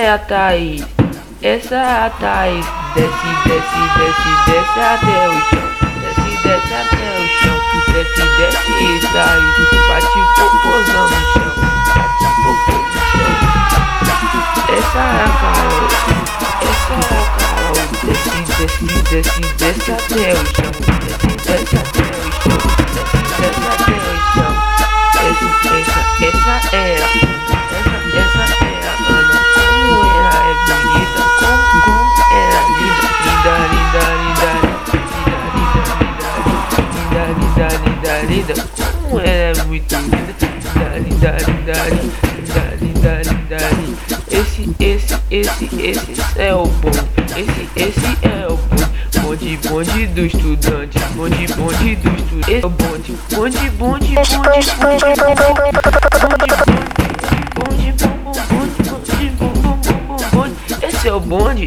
é a Thaís, essa é a Thaís. Desce, desce, desce, desce até o chão. Desce, desce até o chão. Desce, desce, Thaís. Bate o popozão no chão. Bate o popô no chão. Essa é a Carol, essa é a Carol. Desce, desce, desce, desce até o chão. Desce, desce até o chão. Desce, desce até o chão. Essa é a Ana. Como ela é bonita, como ela é linda, linda, linda, linda, linda, linda, linda, linda, linda, como ela é muito linda, linda, linda, linda, linda, linda, linda. Esse é o bom, esse é o bom. Bonde do estudante, bonde do estudante. Esse é o bonde, bonde. Esse é o bonde.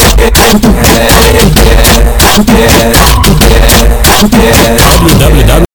www